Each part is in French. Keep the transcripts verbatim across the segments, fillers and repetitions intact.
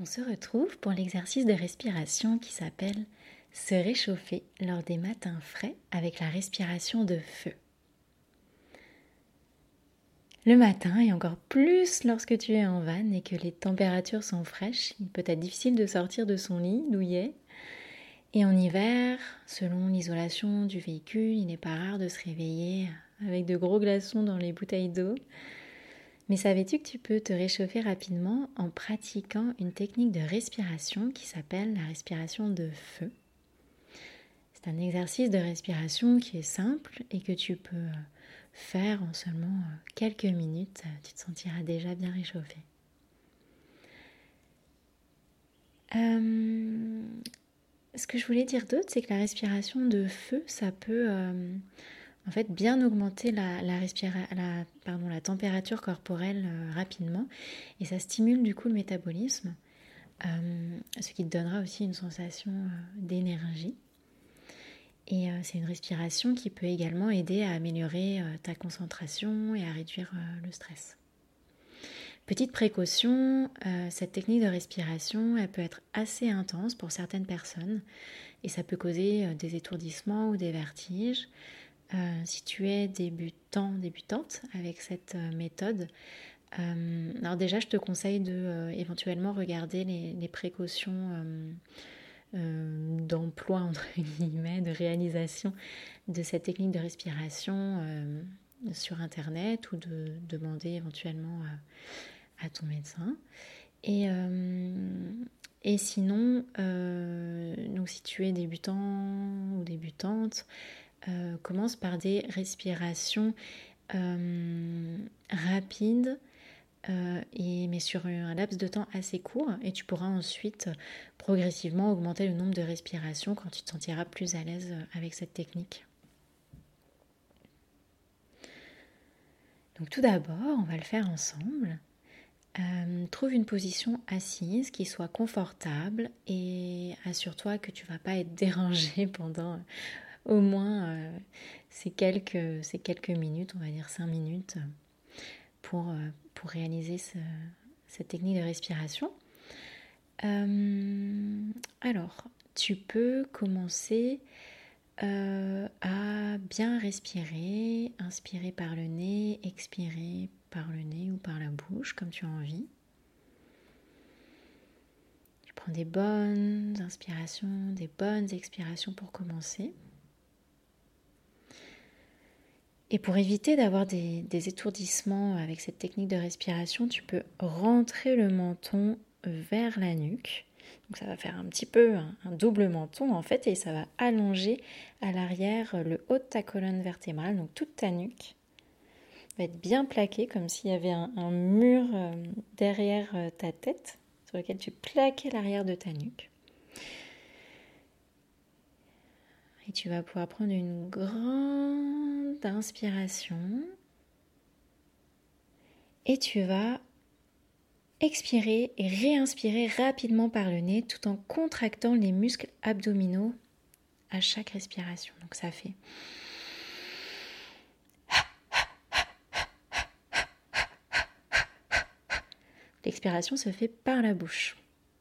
On se retrouve pour l'exercice de respiration qui s'appelle se réchauffer lors des matins frais avec la respiration de feu. Le matin, et encore plus lorsque tu es en van et que les températures sont fraîches, il peut être difficile de sortir de son lit douillet. Et en hiver, selon l'isolation du véhicule, il n'est pas rare de se réveiller avec de gros glaçons dans les bouteilles d'eau. Mais savais-tu que tu peux te réchauffer rapidement en pratiquant une technique de respiration qui s'appelle la respiration de feu? C'est un exercice de respiration qui est simple et que tu peux faire en seulement quelques minutes. Tu te sentiras déjà bien réchauffé. Euh, ce que je voulais dire d'autre, c'est que la respiration de feu, ça peut euh, en fait bien augmenter la, la, respira- la, pardon, la température corporelle euh, rapidement et ça stimule du coup le métabolisme, euh, ce qui te donnera aussi une sensation euh, d'énergie. Et euh, c'est une respiration qui peut également aider à améliorer euh, ta concentration et à réduire euh, le stress. Petite précaution, euh, cette technique de respiration, elle peut être assez intense pour certaines personnes et ça peut causer euh, des étourdissements ou des vertiges. Euh, si tu es débutant, débutante avec cette euh, méthode, euh, alors déjà je te conseille de euh, éventuellement regarder les, les précautions euh, euh, d'emploi entre guillemets, de réalisation de cette technique de respiration euh, sur internet ou de demander éventuellement à, à ton médecin. Et, euh, et sinon, euh, donc si tu es débutant ou débutante, euh, commence par des respirations euh, rapides, euh, et, mais sur un laps de temps assez court, et tu pourras ensuite progressivement augmenter le nombre de respirations quand tu te sentiras plus à l'aise avec cette technique. Donc tout d'abord, on va le faire ensemble. Euh, trouve une position assise qui soit confortable et assure-toi que tu ne vas pas être dérangé pendant au moins euh, ces, quelques, ces quelques minutes, on va dire cinq minutes, pour, euh, pour réaliser ce, cette technique de respiration. Euh, alors, tu peux commencer euh, à bien respirer, inspirer par le nez, expirer par le nez ou par la bouche, comme tu as envie. Tu prends des bonnes inspirations, des bonnes expirations pour commencer. Et pour éviter d'avoir des, des étourdissements avec cette technique de respiration, tu peux rentrer le menton vers la nuque. Donc ça va faire un petit peu un, un double menton en fait et ça va allonger à l'arrière le haut de ta colonne vertébrale, donc toute ta nuque va être bien plaquée comme s'il y avait un, un mur euh, derrière euh, ta tête sur lequel tu plaquais l'arrière de ta nuque. Et tu vas pouvoir prendre une grande inspiration et tu vas expirer et réinspirer rapidement par le nez tout en contractant les muscles abdominaux à chaque respiration. Donc ça fait l'expiration se fait par la bouche.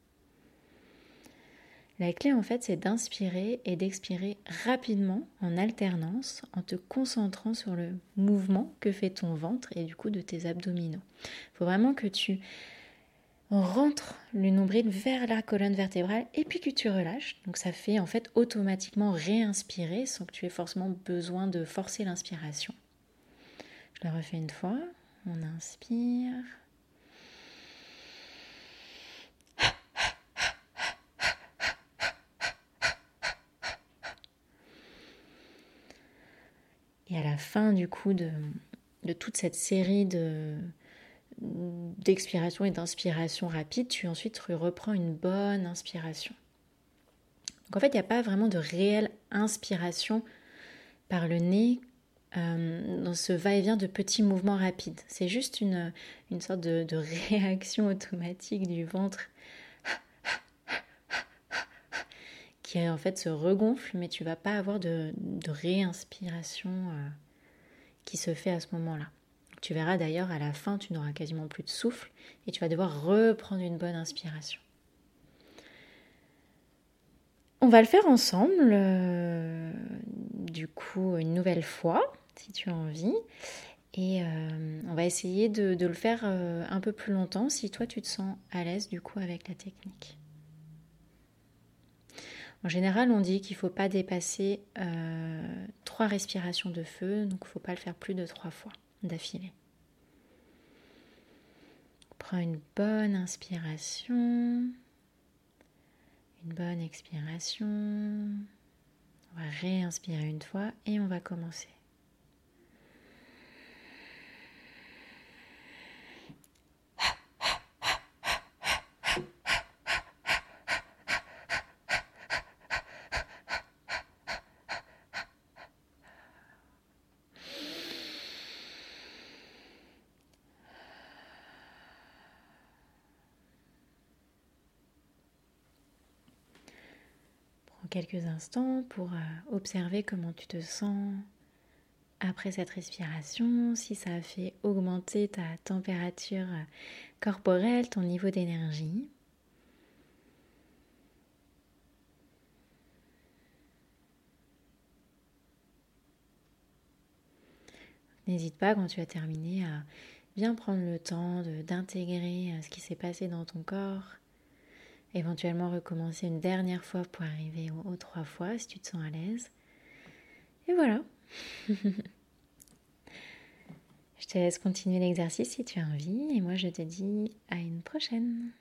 La clé en fait c'est d'inspirer et d'expirer rapidement en alternance en te concentrant sur le mouvement que fait ton ventre et du coup de tes abdominaux. Il faut vraiment que tu rentres le nombril vers la colonne vertébrale et puis que tu relâches. Donc ça fait en fait automatiquement réinspirer sans que tu aies forcément besoin de forcer l'inspiration. Je le refais une fois. On inspire. Et à la fin du coup de, de toute cette série de, d'expiration et d'inspiration rapide, tu ensuite reprends une bonne inspiration. Donc en fait, il n'y a pas vraiment de réelle inspiration par le nez euh, dans ce va-et-vient de petits mouvements rapides. C'est juste une, une sorte de, de réaction automatique du ventre qui en fait se regonfle, mais tu ne vas pas avoir de, de réinspiration euh, qui se fait à ce moment-là. Tu verras d'ailleurs à la fin, tu n'auras quasiment plus de souffle et tu vas devoir reprendre une bonne inspiration. On va le faire ensemble, euh, du coup, une nouvelle fois, si tu as envie. Et euh, on va essayer de, de le faire euh, un peu plus longtemps, si toi tu te sens à l'aise, du coup, avec la technique. En général, on dit qu'il ne faut pas dépasser euh, trois respirations de feu, donc il ne faut pas le faire plus de trois fois d'affilée. Prends une bonne inspiration, une bonne expiration. On va réinspirer une fois et on va commencer. Prends quelques instants pour observer comment tu te sens après cette respiration, si ça a fait augmenter ta température corporelle, ton niveau d'énergie. N'hésite pas, quand tu as terminé, à bien prendre le temps de, d'intégrer ce qui s'est passé dans ton corps. Éventuellement recommencer une dernière fois pour arriver aux, aux trois fois si tu te sens à l'aise. Et voilà. Je te laisse continuer l'exercice si tu as envie. Et moi, je te dis à une prochaine.